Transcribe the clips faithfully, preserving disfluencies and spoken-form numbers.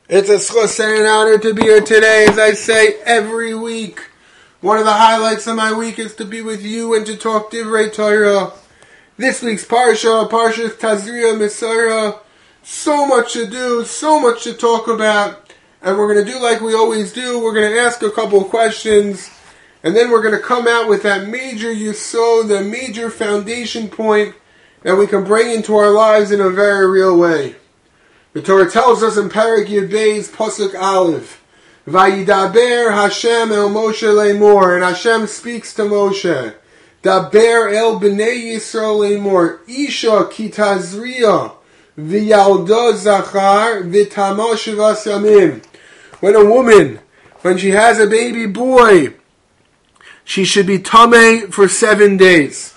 It's a schus and an honor to be here today, as I say every week. One of the highlights of my week is to be with you and to talk Divrei Torah. This week's Parsha, Parsha Tazria Mesorah. So much to do, so much to talk about. And we're going to do like we always do. We're going to ask a couple of questions. And then we're going to come out with that major yesod, the major foundation point that we can bring into our lives in a very real way. The Torah tells us in Perek Yud Beis, Pasuk Aleph, Vayidaber Hashem el Moshe lemor, and Hashem speaks to Moshe, Daber el b'nei Yisrael lemor, Isha ki tazriya, v'yalda zachar, v'tama shivas yamim. When a woman, when she has a baby boy, she should be tameh for seven days.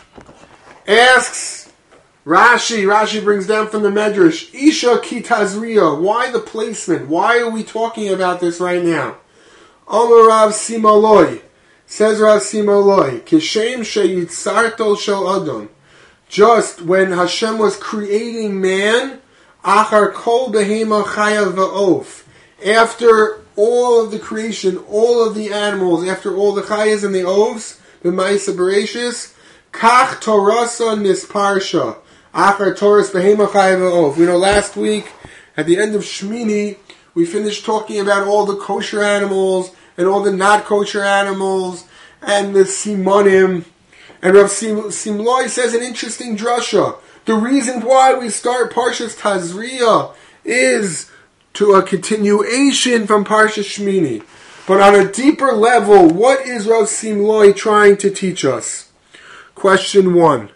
Asks Rashi, Rashi brings down from the Medrash, Isha ki tazriya. Why the placement? Why are we talking about this right now? Amar Rav Simaloi, says Rav Simaloi, Kishem sheyitzartol shel Adam. Just when Hashem was creating man, achar kol behema chaya va'of. After all of the creation, all of the animals, after all the chayas and the ovs, the ma'isa bereshis, kach torasa nisparsha. Achar Torahs behema chaya va'of. We know last week, at the end of Shmini, we finished talking about all the kosher animals, and all the not kosher animals, and the simonim. And Rav Simloi says an interesting drasha. The reason why we start Parshas Tazria is to a continuation from Parshas Shmini. But on a deeper level, what is Rav Simloi trying to teach us? Question one.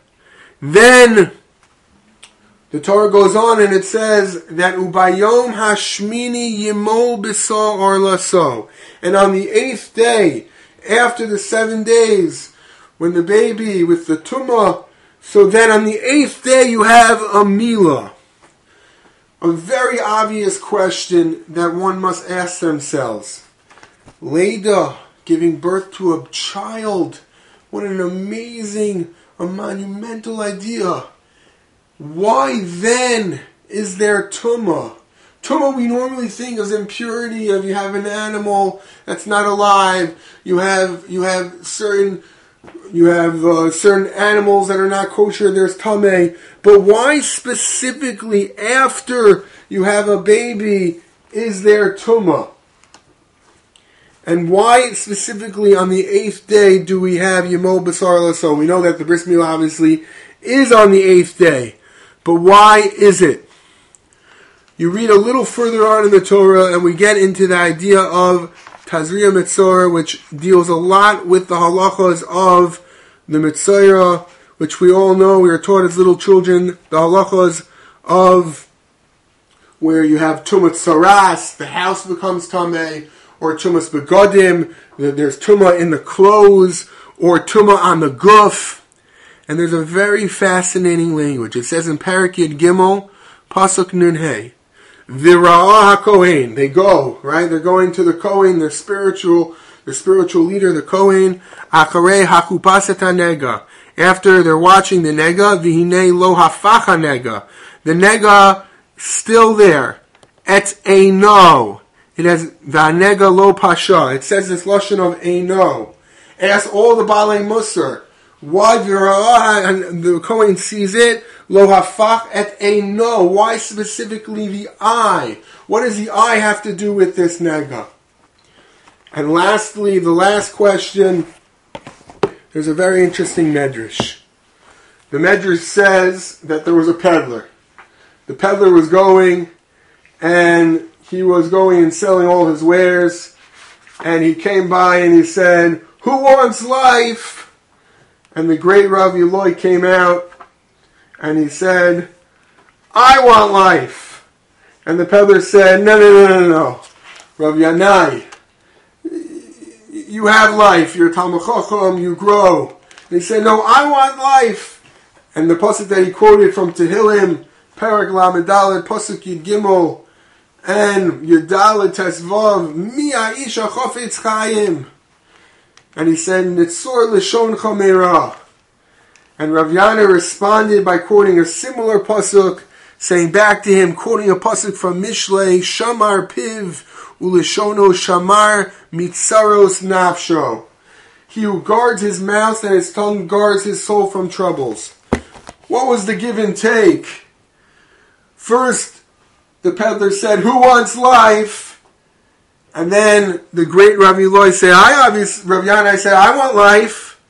Then the Torah goes on and it says that Ubayom Hashmini Yimol B'so or Laso. And on the eighth day, after the seven days, when the baby with the tumah, so then on the eighth day you have a milah. A very obvious question that one must ask themselves. Leda, giving birth to a child. What an amazing, a monumental idea. Why then is there tumah? Tumah we normally think of impurity, of you have an animal that's not alive, you have you have certain you have uh, certain animals that are not kosher, there's tameh. But why specifically after you have a baby is there tumah? And why specifically on the eighth day do we have Yimol B'sar Laso? We know that the Bris Milah obviously is on the eighth day. But why is it? You read a little further on in the Torah and we get into the idea of Tazria Mesorah, which deals a lot with the halachas of the Mesorah, which we all know, we are taught as little children, the halachas of where you have Tumas Saras, the house becomes Tameh, or Tumas Begodim, there's Tumah in the clothes, or Tumah on the guf. And there's a very fascinating language. It says in Perek Yud Gimel, Pasuk Nun Hey, Vira'ah HaKohen. They go, right? They're going to the Kohen, their spiritual, their spiritual leader, the Kohen. Acharei HaKupas et HaNega. After they're watching the Nega, V'hinei Lo Hafach HaNega. The Nega still there. Et Eino. It has V'hanega Lo Pasha. It says this lashon of Eino. Ask all the Balei Musar. Why and the Kohen sees it? Lo hafach et eino. Why specifically the eye? What does the eye have to do with this nega? And lastly, the last question. There's a very interesting medrash. The medrash says that there was a peddler. The peddler was going, and he was going and selling all his wares. And he came by and he said, "Who wants life?" And the great Rav Yiloi came out and he said, "I want life." And the peddler said, "No, no, no, no, no. Rav Yanai, you have life. You're Talmud Chacham, you grow." And he said, "No, I want life." And the pasuk that he quoted from Tehillim, Perek Lamed Daled, Pasuk Yud Gimel, and Yudaled Tesvav, Mi ha'isha chofetz chayim. And he said, Nitzor Lishon Chamera. And Rav Yana responded by quoting a similar pasuk, saying back to him, quoting a pasuk from Mishlei, Shamar Piv Ulishono Shamar Mitzaros Nafsho. He who guards his mouth and his tongue guards his soul from troubles. What was the give and take? First, the peddler said, who wants life? And then the great Rav Eloi said, I obviously, Rav Yanai said, I want life.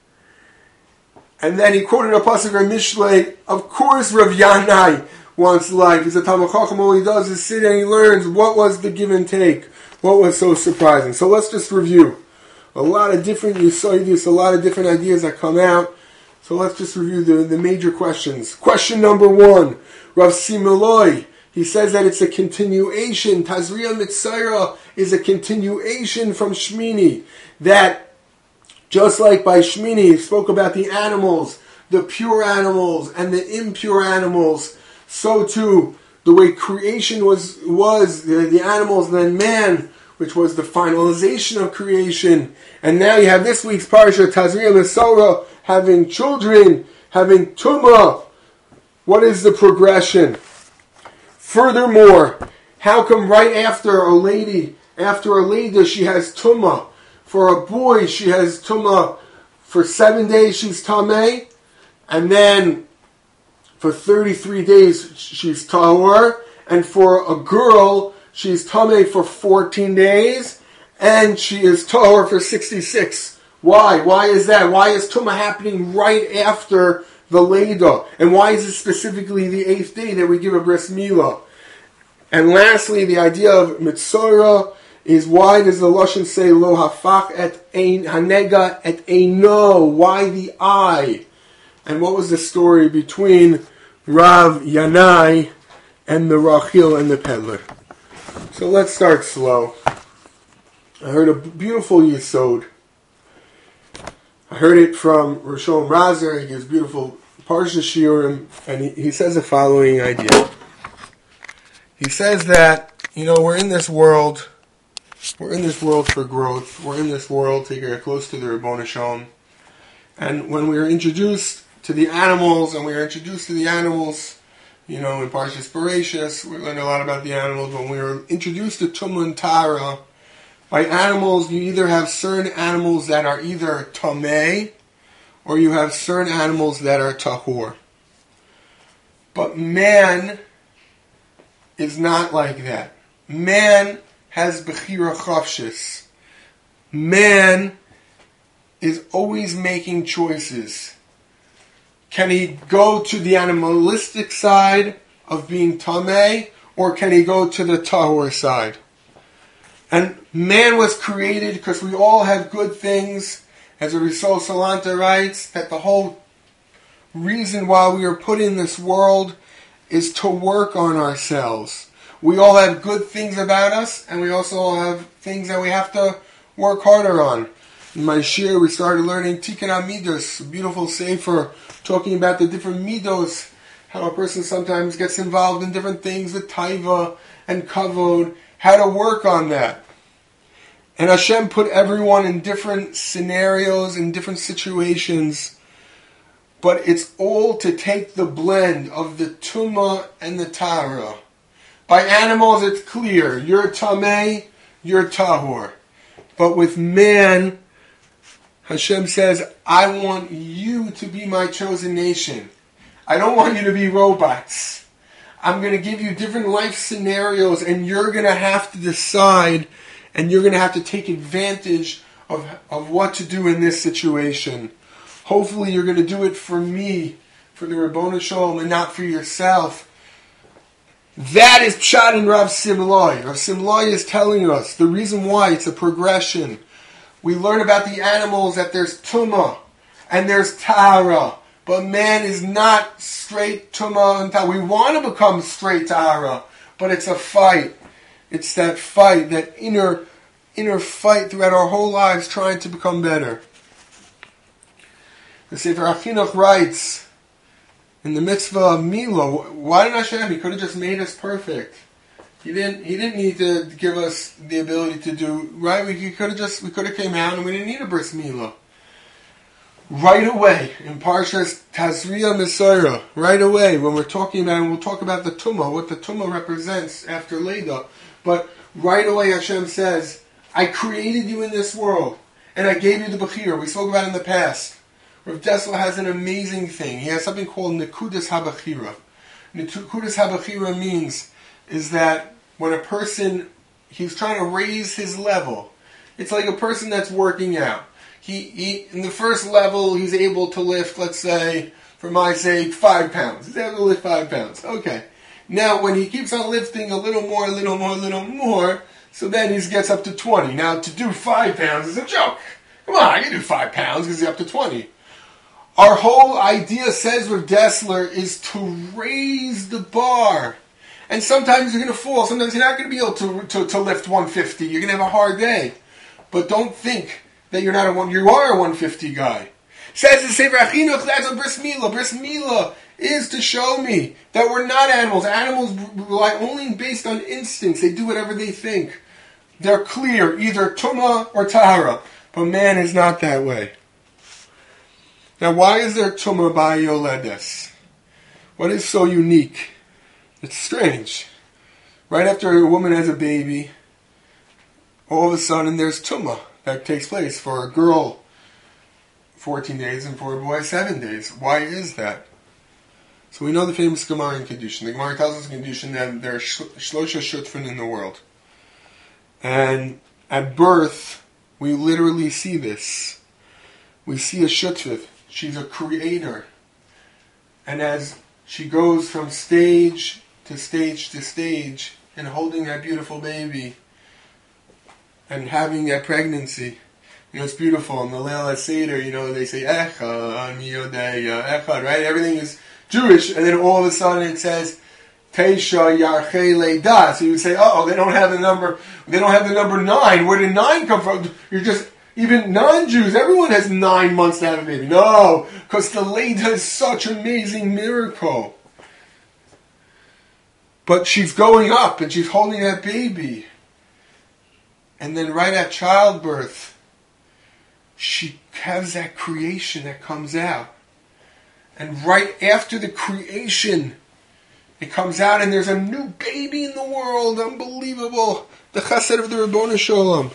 And then he quoted a pasuk from Mishlei, of course Rav Yanai wants life. He's a Talmid Chacham, all he does is sit and he learns what was the give and take. What was so surprising? So let's just review. A lot of different Yesodis, a lot of different ideas that come out. So let's just review the, the major questions. Question number one, Rav Similoi. He says that it's a continuation. Tazria Mitzayra is a continuation from Shmini. That, just like by Shmini, he spoke about the animals, the pure animals and the impure animals, so too, the way creation was, was the, the animals and then man, which was the finalization of creation. And now you have this week's Parsha, Tazria Mitzayra, having children, having Tumah. What is the progression? Furthermore, how come right after a lady, after a lady, she has tumah? For a boy, she has tumah for seven days, she's tameh, and then for thirty-three days, she's tahor, and for a girl, she's tameh for fourteen days, and she is tahor for sixty-six. Why? Why is that? Why is tumah happening right after the Leda? And why is it specifically the eighth day that we give a bris milah? And lastly, the idea of Mitzora is why does the Lashon say lo hafach et ein hanega et eino? Why the eye? And what was the story between Rav Yanai and the Rachil and the peddler? So let's start slow. I heard a beautiful Yesod. I heard it from Rishon Razer. He gives beautiful Parsha Shiurim, and he, he says the following idea. He says that, you know, we're in this world, we're in this world for growth, we're in this world to get close to the Ribono Shel Olam. And when we are introduced to the animals, and we are introduced to the animals, you know, in Parshas Bereshis, we learn a lot about the animals. When we are introduced to Tumah and Tara, by animals, you either have certain animals that are either Tameh, or you have certain animals that are Tahor. But man is not like that. Man has Bechira Chavshis. Man is always making choices. Can he go to the animalistic side of being Tameh, or can he go to the Tahor side? And man was created because we all have good things. As Risol Salanta writes, that the whole reason why we are put in this world is to work on ourselves. We all have good things about us, and we also all have things that we have to work harder on. In my shir, we started learning Tikkun HaMidos, a beautiful sefer, talking about the different midos, how a person sometimes gets involved in different things, with taiva and kavod, how to work on that. And Hashem put everyone in different scenarios, in different situations, but it's all to take the blend of the tumah and the tara. By animals, it's clear, you're tameh, you're tahor. But with man, Hashem says, I want you to be my chosen nation. I don't want you to be robots. I'm going to give you different life scenarios, and you're going to have to decide, and you're going to have to take advantage of, of what to do in this situation. Hopefully you're going to do it for me, for the Ribono Shel Olam, and not for yourself. That is Pshat and Rav Simloi. Rav Simloi is telling us the reason why it's a progression. We learn about the animals that there's Tumah and there's Tara. But man is not straight Tumah and Tara. We want to become straight Tara, but it's a fight. It's that fight, that inner inner fight throughout our whole lives trying to become better. The Sefer HaChinuch writes, in the mitzvah of Milah, why didn't Hashem? He could have just made us perfect. He didn't. He didn't need to give us the ability to do right. We could have just. We could have came out and we didn't need a bris milah. right away, in Parshas Tazria Mesorah, right away, when we're talking about, and we'll talk about the Tumah, what the Tumah represents after Leda, but right away Hashem says, I created you in this world, and I gave you the Bechira. We spoke about it in the past. Rav Dessler has an amazing thing. He has something called Nekudas HaBechira. Nekudas HaBechira means is that when a person, he's trying to raise his level. It's like a person that's working out. He, he in the first level, he's able to lift, let's say, for my sake, five pounds. He's able to lift five pounds. Okay. Now, when he keeps on lifting a little more, a little more, a little more, so then he gets up to twenty. Now, to do five pounds is a joke. Come on, I can do five pounds because he's up to twenty. Our whole idea, says with Dessler, is to raise the bar. And sometimes you're going to fall. Sometimes you're not going to be able to, to, to lift one fifty. You're going to have a hard day. But don't think that you're not a one. You are a one fifty guy. Says the Sefer Achinuch, that's a bris milah. Bris milah is to show me that we're not animals. Animals rely only based on instincts. They do whatever they think. They're clear, either tumah or tahara. But man is not that way. Now, why is there tumah by yoledes? What is so unique? It's strange. Right after a woman has a baby, all of a sudden there's tumah that takes place for a girl fourteen days and for a boy seven days. Why is that? So we know the famous Gemara in Kedushin. The Gemara tells us in Kedushin that there are shlosha shutfin in the world. And at birth, we literally see this. We see a shutfif. She's a creator. And as she goes from stage to stage to stage and holding that beautiful baby and having that pregnancy, you know, it's beautiful. In the Leil HaSeder, you know, they say, Echad, Miyodei, Echad, right? Everything is Jewish. And then all of a sudden it says, Teisha Yarchei Leida. So you say, oh, they don't have the number, they don't have the number nine. Where did nine come from? You're just, even non-Jews, everyone has nine months to have a baby. No, because the Leida is such an amazing miracle. But she's going up and she's holding that baby. And then right at childbirth, she has that creation that comes out. And right after the creation, it comes out and there's a new baby in the world. Unbelievable. The chesed of the Ribono Shel Olam.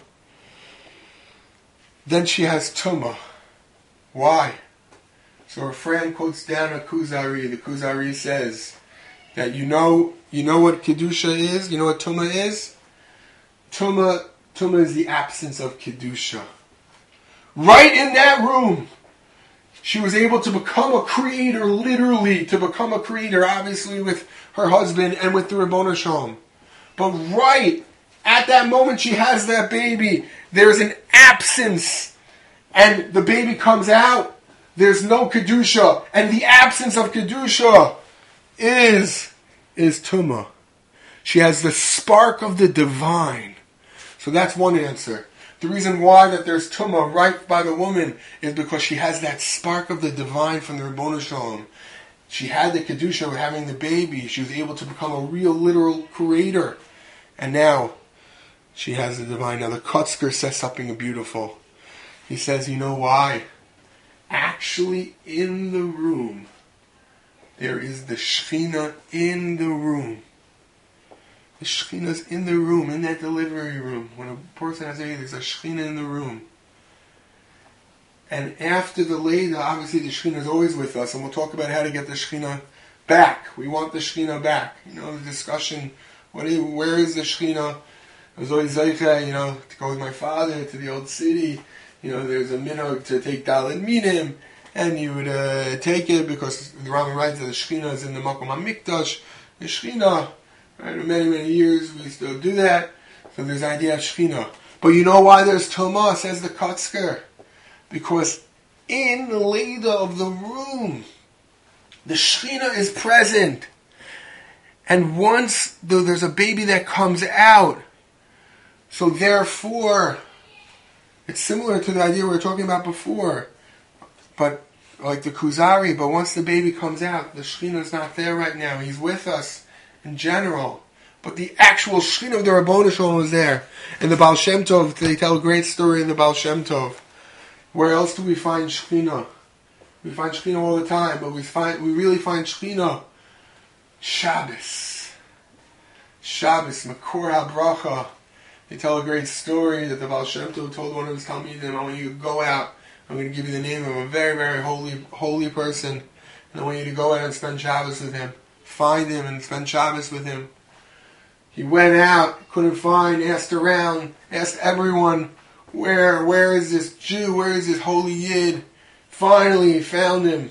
Then she has tumah. Why? So her friend quotes down a Kuzari. The Kuzari says that you know, you know what kedusha is. You know what tumah is. Tumah, tumah is the absence of kedusha. Right in that room, she was able to become a creator. Literally, to become a creator. Obviously, with her husband and with the Ribono Shel Olam. But right at that moment, she has that baby. There's an absence, and the baby comes out. There's no kedusha, and the absence of kedusha is is tumah. She has the spark of the divine. So that's one answer. The reason why that there's tumah right by the woman is because she has that spark of the divine from the Ribono Shel Olam. She had the kedusha of having the baby. She was able to become a real, literal creator, and now she has the divine. Now the Kotzker says something beautiful. He says, you know why? Actually, in the room, there is the Shekhinah in the room. The Shekhinah's in the room, in that delivery room. When a person has a baby, there's a Shekhinah in the room. And after the Leida, obviously the Shekhinah is always with us, and we'll talk about how to get the Shekhinah back. We want the Shekhinah back. You know, the discussion, what is, where is the Shekhinah? I was always zeicha, you know, to go with my father to the old city. You know, there's a minhag to take Dalet Minim, and you would uh, take it because the Rambam writes that the Shekhinah is in the Makom HaMikdash. The Shekhinah, right, for many, many years we still do that. So there's the idea of Shekhinah. But you know why there's Tumah, says the Kotzker? Because in the Leida of the room, the Shekhinah is present. And once the, there's a baby that comes out, so therefore, it's similar to the idea we were talking about before, but like the Kuzari, but once the baby comes out, the Shekhinah is not there right now. He's with us in general. But the actual Shekhinah of the Ribono Shel Olam is there. In the Baal Shem Tov, they tell a great story in the Baal Shem Tov. Where else do we find Shekhinah? We find Shekhinah all the time, but we find we really find Shekhinah Shabbos. Shabbos, Makor HaBracha. They tell a great story that the Baal Shem Tov told one of his Talmidim, I want you to go out, I'm going to give you the name of a very, very holy holy person, and I want you to go out and spend Shabbos with him. Find him and spend Shabbos with him. He went out, couldn't find, asked around, asked everyone, where, where is this Jew, where is this holy Yid? Finally, he found him.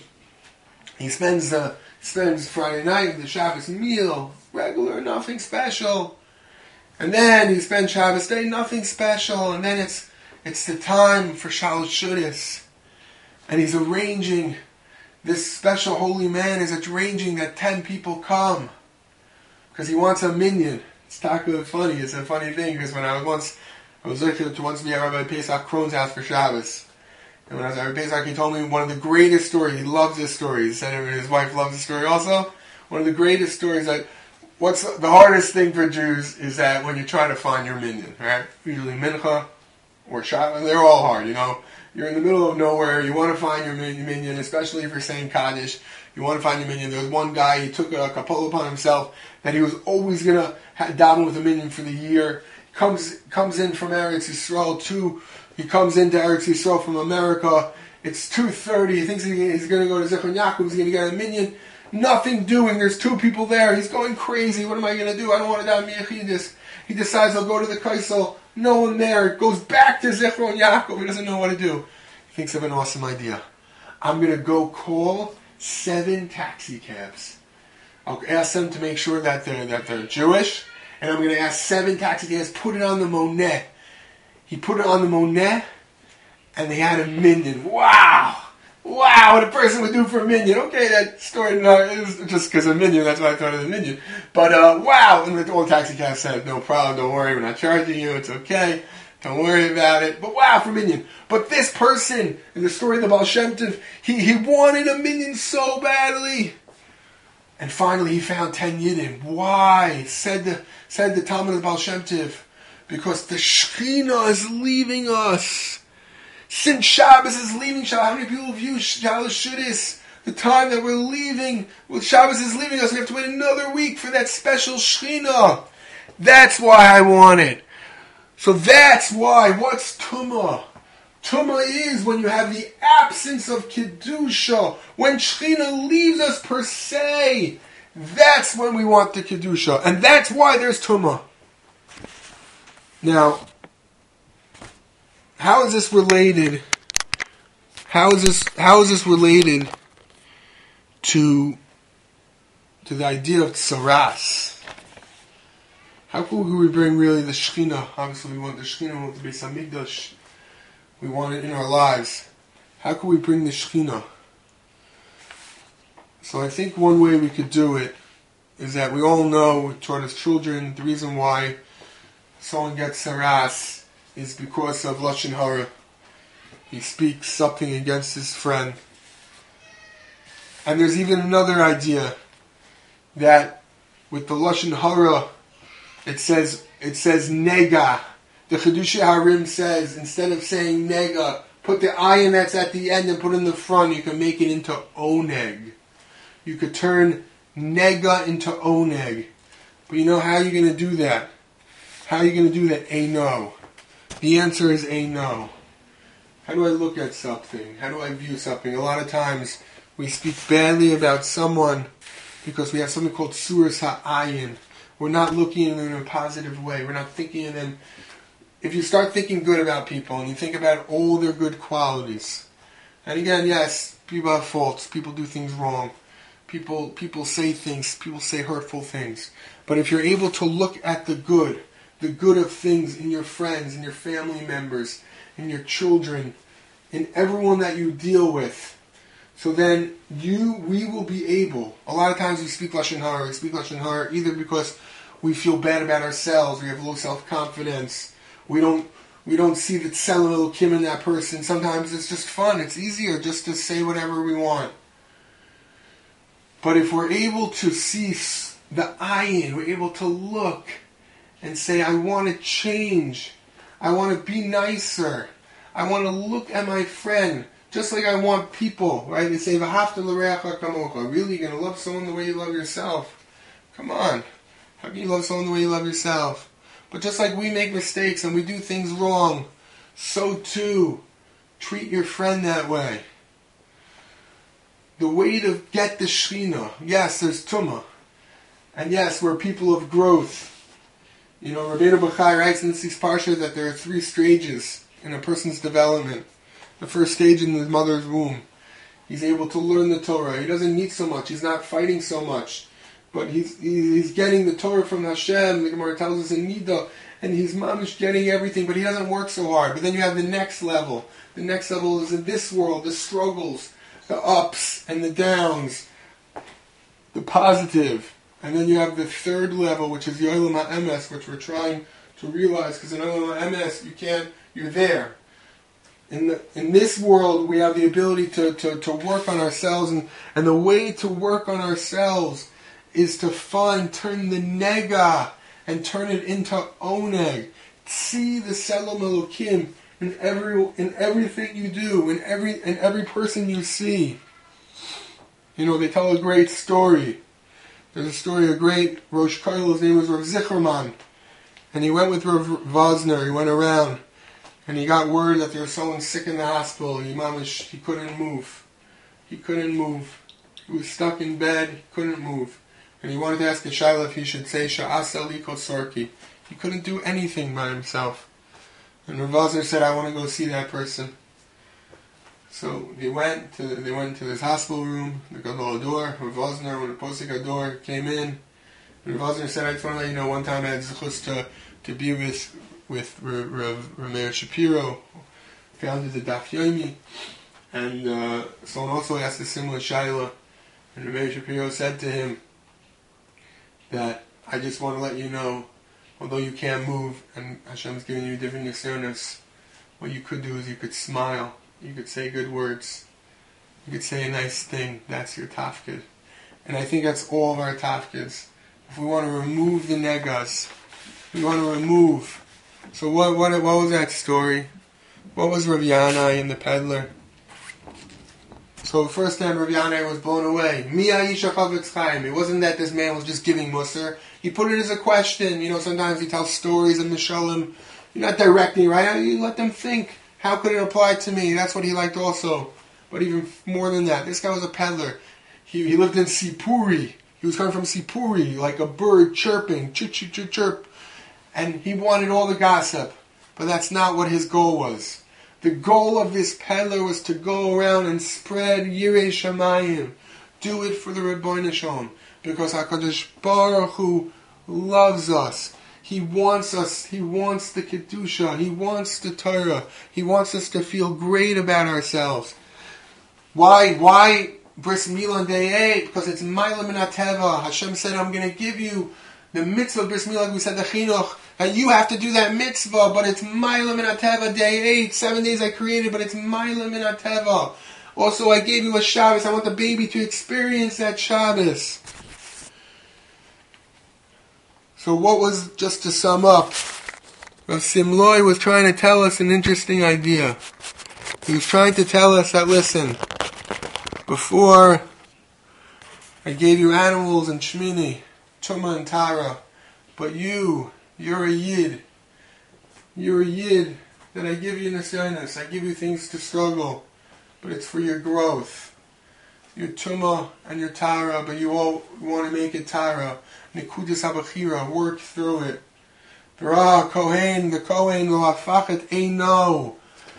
He spends uh, spends Friday night with the Shabbos meal, regular, nothing special. And then he spends Shabbos day, nothing special. And then it's it's the time for Shalosh Shudas. And he's arranging, this special holy man is arranging that ten people come. Because he wants a minyan. It's taka funny, it's a funny thing, because when I was once, I was looking to once be at Rabbi Pesach Kron's house for Shabbos. And when I was at Rabbi Pesach, he told me one of the greatest stories. He loves this story. He said his wife loves the story also. One of the greatest stories that, what's the hardest thing for Jews is that when you try to find your minyan, right? Usually mincha or Shabbos, they're all hard, you know. You're in the middle of nowhere, you want to find your minyan, especially if you're saying Kaddish. You want to find your minyan. There was one guy, he took a kapol upon himself that he was always going to daven with a minyan for the year. Comes comes in from Eretz Yisrael to, he comes into Eretz Yisrael from America. It's two thirty. He thinks he's going to go to Zichron Yaakov. He's going to get a minyan. Nothing doing. There's two people there. He's going crazy. What am I going to do? I don't want to daven Yechidus. He decides he'll go to the Kaisel. No one there. Goes back to Zichron Yaakov. He doesn't know what to do. He thinks of an awesome idea. I'm going to go call seven taxi cabs. I'll ask them to make sure that they're that they're Jewish, and I'm going to ask seven taxi cabs, put it on the Monet. He put it on the Monet, and they had a minyan. Wow! Wow, what a person would do for a minyan. Okay, that story no, is just because of minyan, that's why I thought of the minyan. But, uh, wow! And the old taxi cab said, no problem, don't worry, we're not charging you, it's okay. Don't worry about it. But wow, for minyan. But this person, in the story of the Baal Shem Tov, he, he wanted a minyan so badly. And finally he found ten Yidden. Why? Said the said the Talmud of the Baal Shem Tov. Because the Shekhinah is leaving us. Since Shabbos is leaving Shabbos, how many people view Shalosh Shudas? The time that we're leaving, well, Shabbos is leaving us, we have to wait another week for that special Shekhinah. That's why I want it. So that's why, what's Tumah? Tumah is when you have the absence of Kedusha. When Shekhinah leaves us per se, that's when we want the Kedusha. And that's why there's Tumah. Now, how is this related? How is this, how is this related to, to the idea of Tsaras? How could we bring really the Shekhinah? Obviously we want the Shekhinah, we want the Beis HaMikdash. We want it in our lives. How can we bring the Shekhinah? So I think one way we could do it is that we all know, toward as children, the reason why someone gets Saras is because of Lashon Hara. He speaks something against his friend. And there's even another idea that with the Lashon Hara, It says, it says nega. The Chedushei Harim says, instead of saying nega, put the ayin that's at the end and put it in the front, you can make it into oneg. You could turn nega into oneg. But you know how you're going to do that? How are you going to do that? A no. The answer is a no. How do I look at something? How do I view something? A lot of times we speak badly about someone because we have something called suras ha'ayin. We're not looking at them in a positive way. We're not thinking of them. If you start thinking good about people and you think about all their good qualities, and again, yes, people have faults. People do things wrong. People people say things. People say hurtful things. But if you're able to look at the good, the good of things in your friends, in your family members, in your children, in everyone that you deal with, so then you, we will be able, a lot of times we speak Lashon Hara, we speak Lashon Hara either because we feel bad about ourselves, we have low self-confidence, we don't we don't see the Tselem Elokim in that person. Sometimes it's just fun, it's easier just to say whatever we want. But if we're able to see the ayin, we're able to look and say, I want to change, I want to be nicer, I want to look at my friend Just like I want people, right? They say, "V'ahavta l'reacha kamocha." Really, you're going to love someone the way you love yourself? Come on. How can you love someone the way you love yourself? But just like we make mistakes and we do things wrong, so too, treat your friend that way. The way to get the Shechina, yes, there's Tumah. And yes, we're people of growth. You know, Rabbeinu Bachai writes in this parsha that there are three stages in a person's development. The first stage in his mother's womb. He's able to learn the Torah. He doesn't need so much. He's not fighting so much. But he's he's getting the Torah from Hashem. The Gemara tells us in Nida. And he's mamish getting everything. But he doesn't work so hard. But then you have the next level. The next level is in this world. The struggles. The ups and the downs. The positive. And then you have the third level, which is the Olam HaEmes, which we're trying to realize. Because in Olam HaEmes, you can't, you're there. In the, in this world, we have the ability to, to, to work on ourselves, and, and the way to work on ourselves is to find, turn the nega, and turn it into oneg. See the Selom Elokim in every in everything you do, in every in every person you see. You know, they tell a great story. There's a story, a great Rosh Kollel, his name was Rav Zicherman, and he went with Rav Vosner. He went around. And he got word that there was someone sick in the hospital. He, mamish, he couldn't move. He couldn't move. He was stuck in bed. He couldn't move. And he wanted to ask the Shaila if he should say Sha'asa Liko Sorki. He couldn't do anything by himself. And Rav Vosner said, "I want to go see that person." So they went to they went to this hospital room. They got the door. Rav Vosner, when the posik door came in, and Rav Vosner said, "I just want to let you know, one time I had zichus to to be with." with Rav Meir Shapiro, founded the Daf Yomi, and uh, someone also asked a similar shaila, and Rav Meir Shapiro said to him that, "I just want to let you know, although you can't move, and Hashem's giving you different nisyonos, what you could do is you could smile, you could say good words, you could say a nice thing. That's your tafkid." And I think that's all of our tafkids. If we want to remove the negas, we want to remove. So what what what was that story? What was Rav Yanai and the peddler? So first time Rav Yanai was blown away. Mi ha'isha chavetz chaim. It wasn't that this man was just giving musar. He put it as a question. You know, sometimes he tells stories of Mishalim. You're not directing, right? You let them think. How could it apply to me? That's what he liked also. But even more than that, this guy was a peddler. He he lived in Sipuri. He was coming from Sipuri, like a bird chirping, chirp, chirp, chirp, chirp. And he wanted all the gossip, but that's not what his goal was. The goal of this peddler was to go around and spread Yirei Shamayim. Do it for the Rebbeinu Shalom, because HaKadosh Baruch Hu loves us. He wants us. He wants the Kedusha. He wants the Torah. He wants us to feel great about ourselves. Why? Why Bris Milah on day eight? Because it's Ma'ila Min HaTeva. Hashem said, "I'm going to give you the mitzvah of Bris Milah," like we said, the chinuch, and you have to do that mitzvah, but it's Ma'ila Min HaTeva, day eight, seven days I created, but it's Ma'ila Min HaTeva. Also, I gave you a Shabbos, I want the baby to experience that Shabbos. So what was, just to sum up, Rav Simloi was trying to tell us an interesting idea. He was trying to tell us that, listen, before I gave you animals and Shmini, Tumah and Tara, but you, you're a Yid. You're a Yid that I give you nisyonos. I give you things to struggle, but it's for your growth. Your Tumah and your Tara, but you all want to make it Tara. Nekudas HaBachira, work through it. V'ra Kohen, the Kohen lo hafachet eino.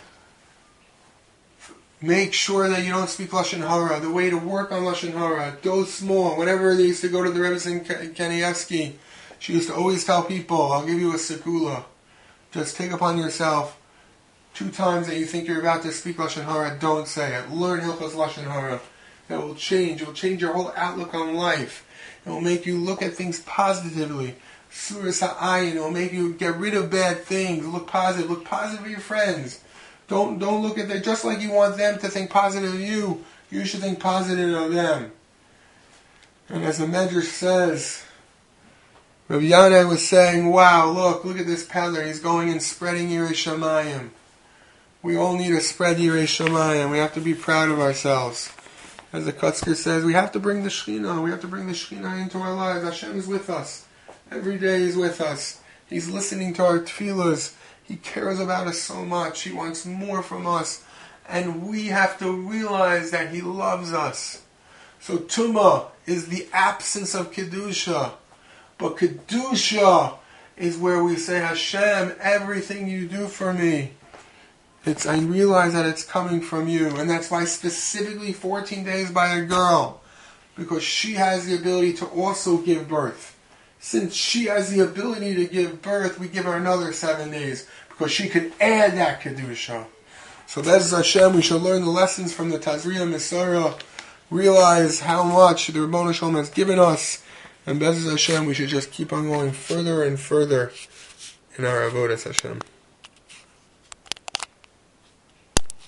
Make sure that you don't speak Lashon Hara. The way to work on Lashon Hara, go small. Whenever they used to go to the Rebbe in Kanievsky, she used to always tell people, "I'll give you a segula. Just take upon yourself two times that you think you're about to speak Lashon Hara, don't say it. Learn Hilchos Lashon Hara. That will change. It will change your whole outlook on life. It will make you look at things positively. Suras Ha'ayin. It will make you get rid of bad things. Look positive. Look positive with your friends. Don't don't look at them. Just like you want them to think positive of you, you should think positive of them." And as the Medrash says, Rav Yanai was saying, "Wow, look, look at this peddler. He's going and spreading Yirei Shamayim. We all need to spread Yirei Shamayim. We have to be proud of ourselves. As the Kotzker says, we have to bring the Shekhinah. We have to bring the Shekhinah into our lives. Hashem is with us. Every day He's with us. He's listening to our tefillahs. He cares about us so much. He wants more from us. And we have to realize that He loves us. So Tumah is the absence of Kedusha. But Kedusha is where we say, Hashem, everything you do for me, it's I realize that it's coming from you. And that's why specifically fourteen days by a girl. Because she has the ability to also give birth. Since she has the ability to give birth, we give her another seven days. Because she can add that Kedusha. So Bez Hashem, we should learn the lessons from the Tazria Mesorah. Realize how much the Ribbono Shel Olam has given us. And Bez Hashem, we should just keep on going further and further in our Avodas Hashem.